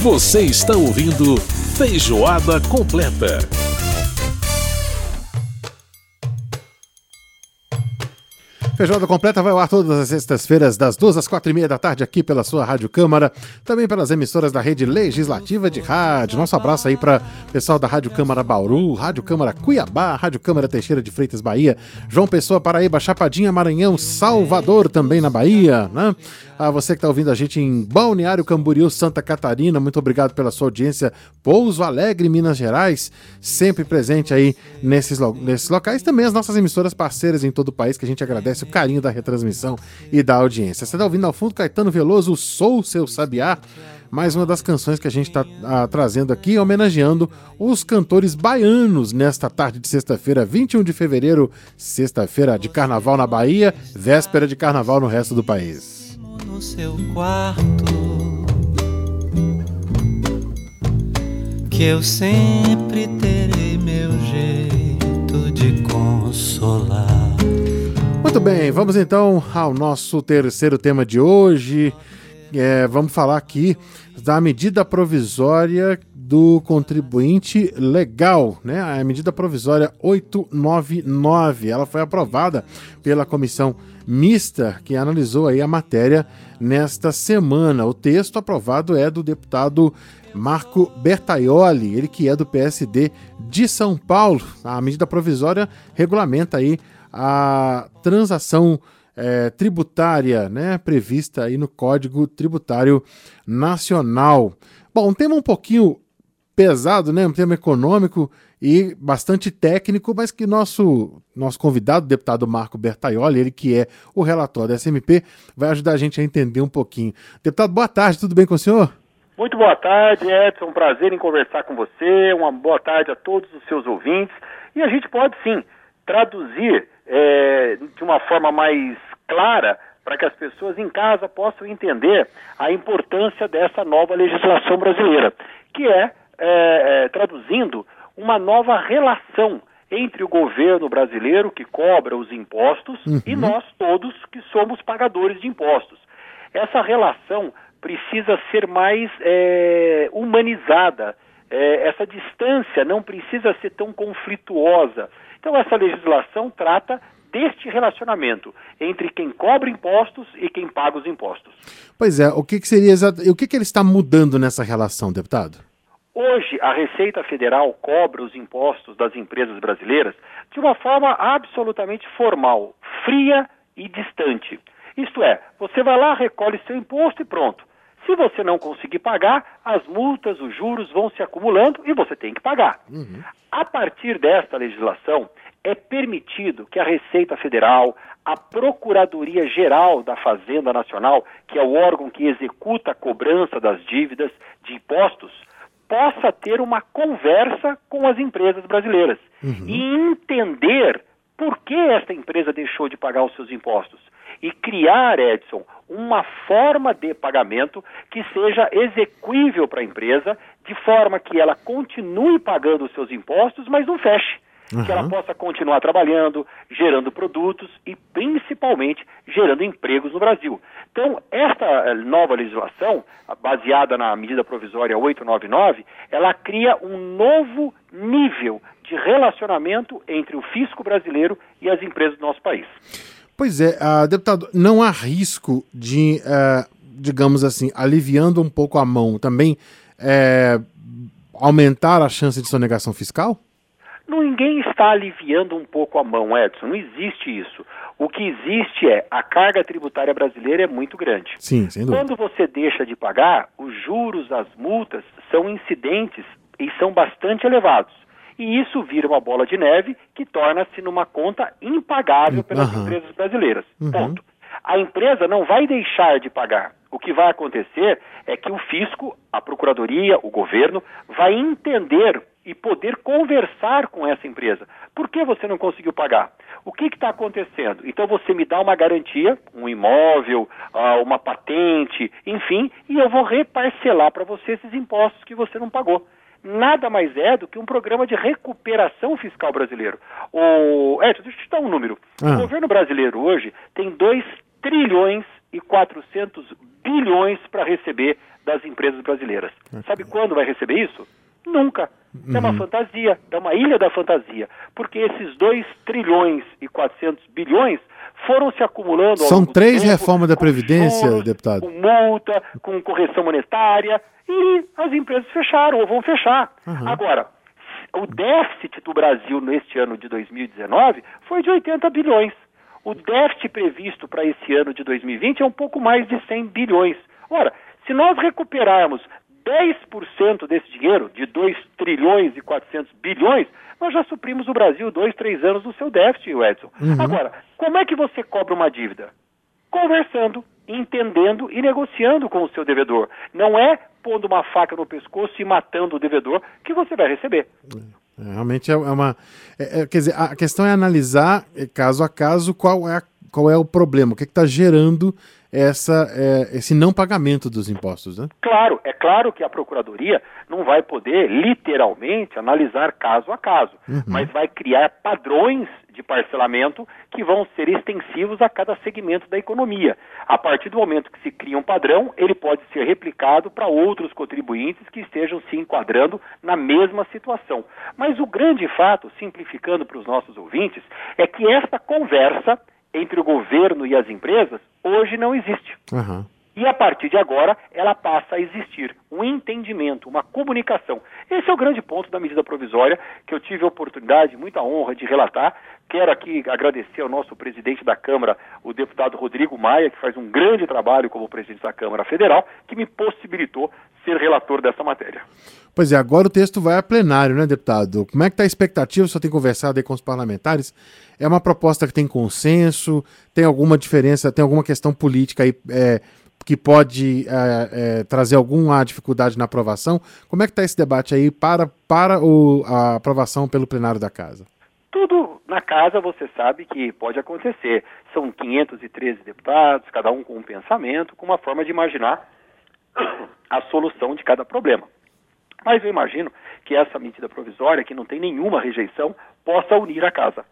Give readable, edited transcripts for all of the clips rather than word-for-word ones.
Você está ouvindo Feijoada Completa. Feijoada Completa vai ao ar todas as sextas-feiras, das 2 às 4h30 da tarde, aqui pela sua Rádio Câmara, também pelas emissoras da Rede Legislativa de Rádio. Nosso abraço aí para o pessoal da Rádio Câmara Bauru, Rádio Câmara Cuiabá, Rádio Câmara Teixeira de Freitas, Bahia, João Pessoa, Paraíba, Chapadinha, Maranhão, Salvador, também na Bahia, né? A você que está ouvindo a gente em Balneário Camboriú, Santa Catarina, muito obrigado pela sua audiência. Pouso Alegre, Minas Gerais, sempre presente aí nesses locais. Também as nossas emissoras parceiras em todo o país, que a gente agradece o carinho da retransmissão e da audiência. Você está ouvindo ao fundo Caetano Veloso, Sou Seu Sabiá, mais uma das canções que a gente está trazendo aqui, homenageando os cantores baianos nesta tarde de sexta-feira, 21 de fevereiro, sexta-feira de carnaval na Bahia, véspera de carnaval no resto do país. No seu quarto, que eu sempre terei meu jeito de consolar. Muito bem, vamos então ao nosso terceiro tema de hoje. Vamos falar aqui da medida provisória do contribuinte legal, né? A medida provisória 899, ela foi aprovada pela comissão mista que analisou aí a matéria nesta semana. O texto aprovado é do deputado Marco Bertaioli, ele que é do PSD de São Paulo. A medida provisória regulamenta aí a transação tributária, né, prevista aí no Código Tributário Nacional. Bom, um tema um pouquinho pesado, né, um tema econômico e bastante técnico, mas que nosso convidado, o deputado Marco Bertaioli, ele que é o relator da SMP, vai ajudar a gente a entender um pouquinho. Deputado, boa tarde, tudo bem com o senhor? Muito boa tarde, Edson, um prazer em conversar com você, uma boa tarde a todos os seus ouvintes, e a gente pode sim traduzir de uma forma mais clara para que as pessoas em casa possam entender a importância dessa nova legislação brasileira, que traduzindo, uma nova relação entre o governo brasileiro, que cobra os impostos, e nós todos que somos pagadores de impostos. Essa relação precisa ser mais humanizada, essa distância não precisa ser tão conflituosa. Então essa legislação trata deste relacionamento entre quem cobra impostos e quem paga os impostos. Pois é, o que ele está mudando nessa relação, deputado? Hoje, a Receita Federal cobra os impostos das empresas brasileiras de uma forma absolutamente formal, fria e distante. Isto é, você vai lá, recolhe seu imposto e pronto. Se você não conseguir pagar, as multas, os juros vão se acumulando e você tem que pagar. A partir desta legislação, é permitido que a Receita Federal, a Procuradoria-Geral da Fazenda Nacional, que é o órgão que executa a cobrança das dívidas de impostos, possa ter uma conversa com as empresas brasileiras e entender por que esta empresa deixou de pagar os seus impostos e criar, Edson, uma forma de pagamento que seja exequível para a empresa, de forma que ela continue pagando os seus impostos, mas não feche. Que ela possa continuar trabalhando, gerando produtos e, principalmente, gerando empregos no Brasil. Então, esta nova legislação, baseada na medida provisória 899, ela cria um novo nível de relacionamento entre o fisco brasileiro e as empresas do nosso país. Pois é, deputado, não há risco de, digamos assim, aliviando um pouco a mão, também aumentar a chance de sonegação fiscal? Ninguém está aliviando um pouco a mão, Edson, não existe isso. O que existe a carga tributária brasileira é muito grande. Sim, sem dúvida. Quando você deixa de pagar, os juros, as multas são incidentes e são bastante elevados. E isso vira uma bola de neve que torna-se numa conta impagável pelas empresas brasileiras. Ponto. A empresa não vai deixar de pagar. O que vai acontecer é que o fisco, a procuradoria, o governo, vai entender e poder conversar com essa empresa. Por que você não conseguiu pagar? O que está acontecendo? Então você me dá uma garantia, um imóvel, uma patente, enfim, e eu vou reparcelar para você esses impostos que você não pagou. Nada mais é do que um programa de recuperação fiscal brasileiro. Deixa eu te dar um número. O governo brasileiro hoje tem 2 trilhões e 400 bilhões para receber das empresas brasileiras. Sabe quando vai receber isso? Nunca. É uma fantasia, é uma ilha da fantasia, porque esses 2 trilhões e 400 bilhões foram se acumulando ao São longo do 3 tempo, reformas da com Previdência, juros, deputado. com multa, com correção monetária, e as empresas fecharam ou vão fechar. Agora, o déficit do Brasil neste ano de 2019 foi de 80 bilhões. O déficit previsto para esse ano de 2020 é um pouco mais de 100 bilhões. Ora, se nós recuperarmos 10% desse dinheiro, de 2 trilhões e 400 bilhões, nós já suprimos o Brasil 2, 3 anos do seu déficit, Edson. Agora, como é que você cobra uma dívida? Conversando, entendendo e negociando com o seu devedor. Não é pondo uma faca no pescoço e matando o devedor que você vai receber. Realmente é uma... quer dizer, a questão é analisar, caso a caso, qual é o problema, o que está gerando esse não pagamento dos impostos, né? Claro, é claro que a Procuradoria não vai poder, literalmente, analisar caso a caso, mas vai criar padrões de parcelamento que vão ser extensivos a cada segmento da economia. A partir do momento que se cria um padrão, ele pode ser replicado para outros contribuintes que estejam se enquadrando na mesma situação. Mas o grande fato, simplificando para os nossos ouvintes, é que esta conversa entre o governo e as empresas hoje não existe. E a partir de agora, ela passa a existir um entendimento, uma comunicação. Esse é o grande ponto da medida provisória que eu tive a oportunidade, muita honra de relatar. Quero aqui agradecer ao nosso presidente da Câmara, o deputado Rodrigo Maia, que faz um grande trabalho como presidente da Câmara Federal, que me possibilitou ser relator dessa matéria. Pois é, agora o texto vai a plenário, né, deputado? Como é que está a expectativa? O senhor tem conversado aí com os parlamentares? É uma proposta que tem consenso? Tem alguma diferença, tem alguma questão política aí que pode trazer alguma dificuldade na aprovação? Como é que está esse debate aí para a aprovação pelo plenário da Casa? Tudo na Casa você sabe que pode acontecer. São 513 deputados, cada um com um pensamento, com uma forma de imaginar a solução de cada problema. Mas eu imagino que essa medida provisória, que não tem nenhuma rejeição, possa unir a Casa.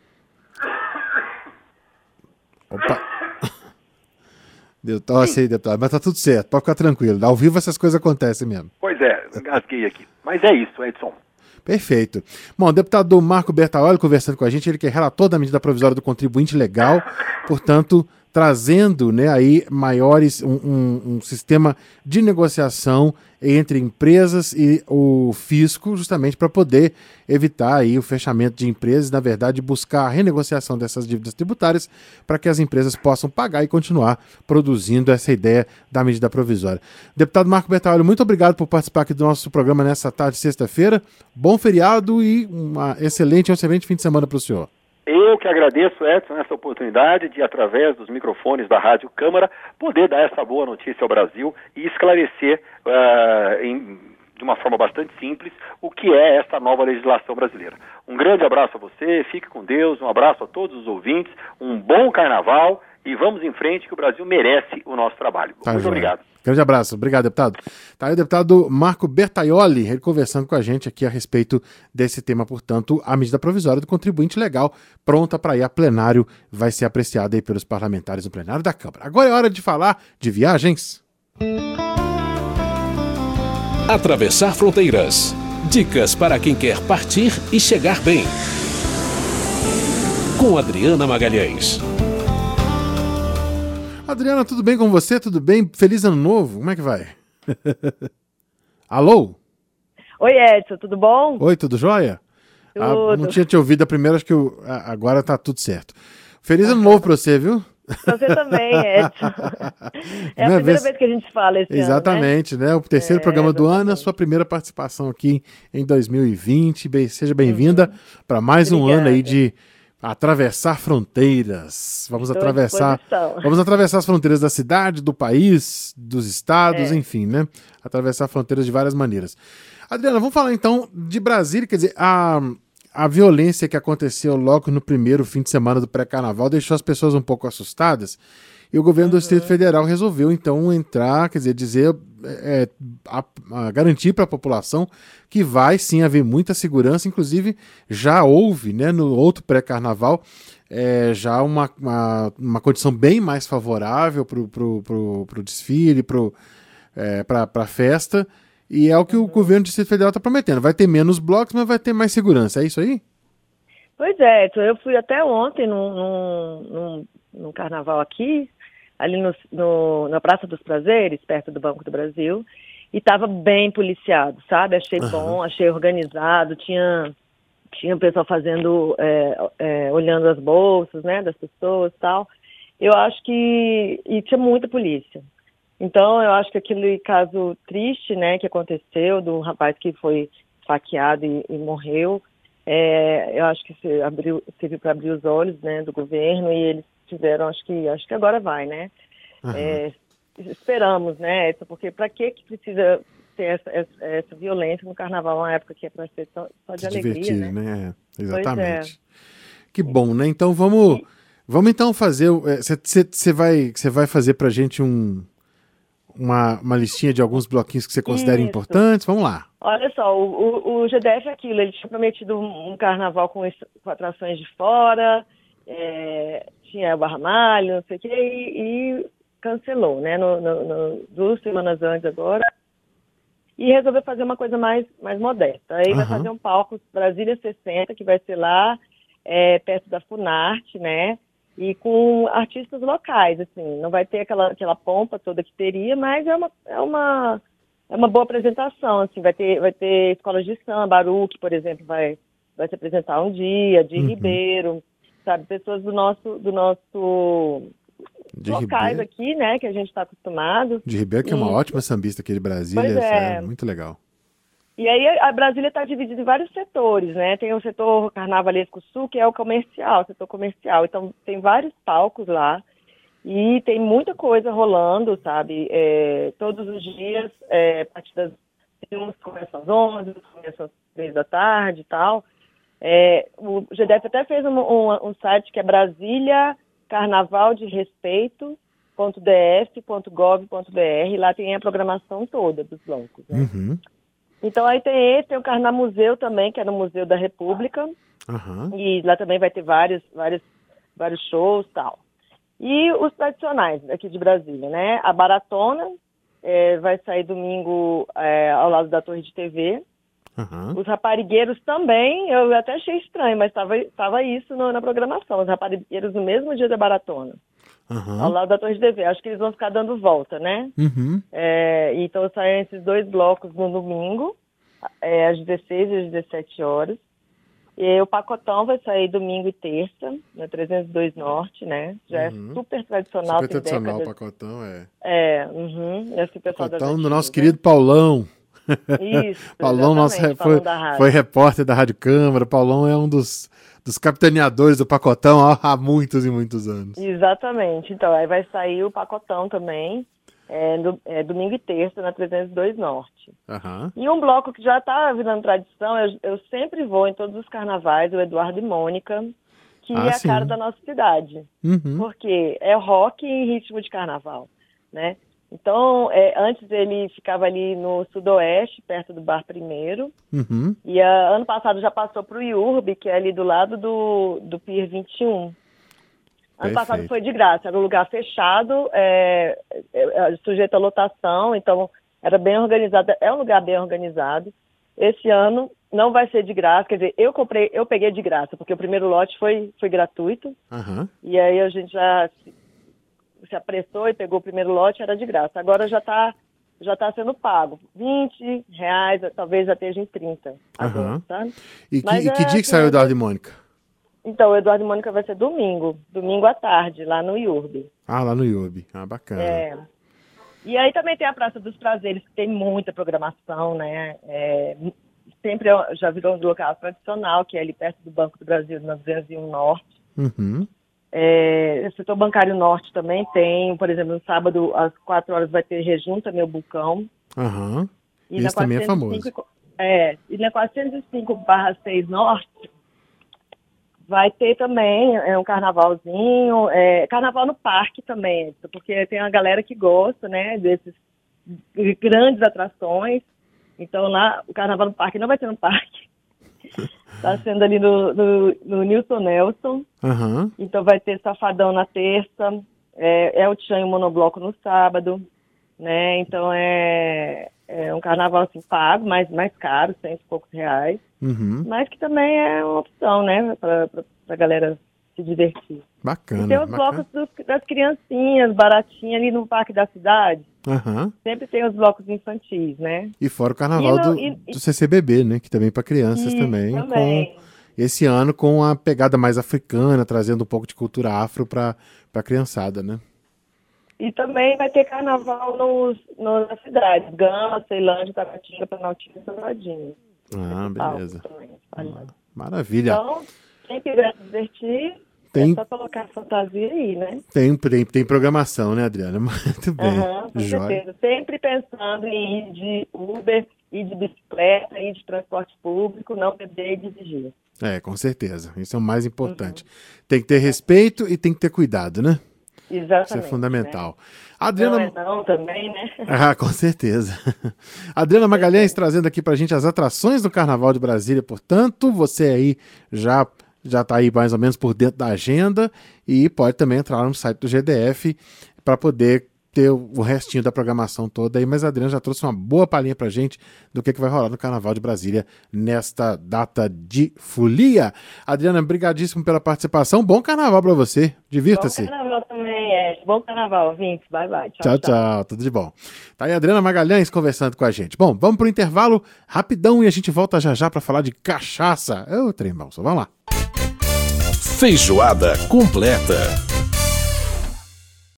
Opa! Deu tosse aí, deputado, mas tá tudo certo, pode ficar tranquilo. Ao vivo essas coisas acontecem mesmo. Pois é, engasguei aqui. Mas é isso, Edson. Perfeito. Bom, o deputado Marco Bertaioli conversando com a gente, ele que é relator da medida provisória do contribuinte legal, portanto, trazendo, né, aí maiores, um sistema de negociação entre empresas e o fisco, justamente para poder evitar aí o fechamento de empresas, na verdade, buscar a renegociação dessas dívidas tributárias para que as empresas possam pagar e continuar produzindo essa ideia da medida provisória. Deputado Marco Bertaioli, muito obrigado por participar aqui do nosso programa nessa tarde de sexta-feira. Bom feriado e um excelente fim de semana para o senhor. Eu que agradeço, Edson, essa oportunidade de, através dos microfones da Rádio Câmara, poder dar essa boa notícia ao Brasil e esclarecer de uma forma bastante simples o que é essa nova legislação brasileira. Um grande abraço a você, fique com Deus, um abraço a todos os ouvintes, um bom carnaval e vamos em frente que o Brasil merece o nosso trabalho. Muito obrigado. Grande abraço. Obrigado, deputado. Tá aí o deputado Marco Bertaioli, ele conversando com a gente aqui a respeito desse tema, portanto, a medida provisória do contribuinte legal, pronta para ir a plenário, vai ser apreciada aí pelos parlamentares no plenário da Câmara. Agora é hora de falar de viagens. Atravessar fronteiras. Dicas para quem quer partir e chegar bem. Com Adriana Magalhães. Adriana, tudo bem com você? Tudo bem? Feliz ano novo? Como é que vai? Alô? Oi, Edson, tudo bom? Oi, tudo jóia? Tudo. Não tinha te ouvido a primeira, acho que agora tá tudo certo. Feliz ano novo pra você, viu? Pra você também, Edson. É a primeira vez que a gente fala esse Exatamente, ano, né? O terceiro programa do ano, a sua primeira participação aqui em 2020. Seja bem-vinda para mais um ano aí de atravessar fronteiras. Vamos atravessar as fronteiras da cidade, do país, dos estados, enfim, né? Atravessar fronteiras de várias maneiras. Adriana, vamos falar então de Brasília, quer dizer, a violência que aconteceu logo no primeiro fim de semana do pré-carnaval deixou as pessoas um pouco assustadas e o governo do Distrito Federal resolveu então entrar, quer dizer, garantir para a população que vai sim haver muita segurança, inclusive já houve, né, no outro pré-carnaval, já uma condição bem mais favorável pro desfile, para a festa, e é o que o governo do Distrito Federal está prometendo. Vai ter menos blocos, mas vai ter mais segurança, é isso aí? Pois é, então eu fui até ontem num carnaval aqui, ali na Praça dos Prazeres, perto do Banco do Brasil, e estava bem policiado, sabe? Achei bom, achei organizado, tinha o pessoal fazendo, olhando as bolsas, né, das pessoas e tal. Eu acho que... E tinha muita polícia. Então, eu acho que aquele caso triste, né, que aconteceu, do rapaz que foi esfaqueado e morreu, eu acho que serviu para abrir os olhos, né, do governo, e eles tiveram, acho que agora vai, né? Esperamos, né, porque para que precisa ter essa violência no carnaval, uma época que é para ser só de alegria, divertir, né? Exatamente. Que bom, né? Então vamos então fazer. Você vai fazer pra gente uma listinha de alguns bloquinhos que você considera importantes? Vamos lá. Olha só, o GDF é aquilo, ele tinha prometido um carnaval com atrações de fora, tinha Barra Malha, não sei o quê, e cancelou, né? 2 semanas antes agora. E resolveu fazer uma coisa mais modesta. Aí vai fazer um palco Brasília 60, que vai ser lá, perto da Funarte, né? E com artistas locais, assim. Não vai ter aquela pompa toda que teria, mas é uma boa apresentação, assim. Vai ter escolas de samba, Baruque, por exemplo, vai se apresentar um dia, de Ribeiro, sabe? Pessoas do nosso de locais Ribeiro. Aqui, né, que a gente está acostumado. De Ribeiro, que é uma ótima sambista aqui de Brasília, é muito legal. E aí a Brasília está dividida em vários setores, né? Tem o setor Carnavalesco Sul, que é o setor comercial. Então tem vários palcos lá e tem muita coisa rolando, sabe? Todos os dias, partidas, uns começam às 11, outros começam às 3 da tarde e tal. O GDF até fez um site que é Brasília Carnaval de Respeito.df.gov.br, lá tem a programação toda dos blocos, né? Então aí tem o Carnamuseu também, que é no Museu da República, e lá também vai ter vários shows e tal. E os tradicionais aqui de Brasília, né? A Baratona vai sair domingo ao lado da Torre de TV. Os raparigueiros também, eu até achei estranho, mas estava isso na programação. Os raparigueiros no mesmo dia da Baratona, ao lado da Torre de TV. Acho que eles vão ficar dando volta, né? Então saem esses 2 blocos no domingo, às 16 e às 17 horas. E o Pacotão vai sair domingo e terça, na 302 Norte, né? Já é super tradicional. Super tradicional o Pacotão, é super Pacotão do nosso querido Paulão. Isso, Paulão foi repórter da Rádio Câmara. Paulão é um dos capitaneadores do Pacotão há muitos e muitos anos. Exatamente. Então, aí vai sair o Pacotão também, domingo e terça, na 302 Norte. E um bloco que já está virando tradição, eu sempre vou em todos os carnavais, o Eduardo e Mônica, que é a cara da nossa cidade. Porque é rock em ritmo de carnaval, né? Então, antes ele ficava ali no sudoeste, perto do Bar Primeiro. E ano passado já passou para o IURB, que é ali do lado do Pier 21. Ano passado foi de graça, era um lugar fechado, sujeito à lotação, então era bem organizado, é um lugar bem organizado. Esse ano não vai ser de graça, quer dizer, eu peguei de graça, porque o primeiro lote foi gratuito. E aí a gente já se apressou e pegou o primeiro lote, era de graça. Agora já tá sendo pago. R$20, talvez já esteja em 30 agora, sabe? E que dia que saiu o Eduardo e Mônica? Então, o Eduardo e Mônica vai ser domingo à tarde, lá no IURB. Lá no IURB. Bacana. E aí também tem a Praça dos Prazeres, que tem muita programação, né? Sempre já virou um local tradicional, que é ali perto do Banco do Brasil, na 201 Norte. O setor bancário norte também tem, por exemplo, no sábado às 4 horas vai ter Rejunta Meu Bucão. E esse também é famoso. E na 405/6 Norte vai ter também um carnavalzinho, carnaval no parque também, porque tem uma galera que gosta, né, desses grandes atrações. Então lá o carnaval no parque não vai ter no parque. Tá sendo ali no Nilson Nelson. Uhum. Então vai ter Safadão na terça, El Chan e o Monobloco no sábado, né? Então é um carnaval assim pago, mais caro, R$100 e poucos, mas que também é uma opção, né? Pra galera se divertir. Bacana. E tem os blocos das criancinhas, baratinhas ali no Parque da Cidade. Uhum. Sempre tem os blocos infantis, né? E fora o carnaval do CCBB, né? Que também para crianças também. Esse ano com a pegada mais africana, trazendo um pouco de cultura afro para a criançada, né? E também vai ter carnaval nas cidades. Gama, Ceilândia, Tabatinga, Planaltina e Sobradinho. Beleza. Maravilha. Então, quem quiser se divertir, é só colocar a fantasia aí, né? Tem programação, né, Adriana? Muito bem. Com certeza. Sempre pensando em ir de Uber, ir de bicicleta, ir de transporte público, não beber e dirigir. Com certeza. Isso é o mais importante. Tem que ter respeito e tem que ter cuidado, né? Exatamente. Isso é fundamental. Né? Adriana... Não também, né? Com certeza. Adriana Magalhães trazendo aqui pra gente as atrações do Carnaval de Brasília. Portanto, você aí já está aí mais ou menos por dentro da agenda e pode também entrar no site do GDF para poder ter o restinho da programação toda aí, mas a Adriana já trouxe uma boa palhinha pra gente do que vai rolar no Carnaval de Brasília nesta data de folia. Adriana, brigadíssimo pela participação, bom Carnaval pra você, divirta-se. Bom Carnaval também, bom Carnaval, Vince, bye. Tchau, tudo de bom. Tá aí a Adriana Magalhães conversando com a gente. Bom, vamos pro intervalo rapidão e a gente volta já pra falar de cachaça. Trem, vamos lá. Feijoada completa.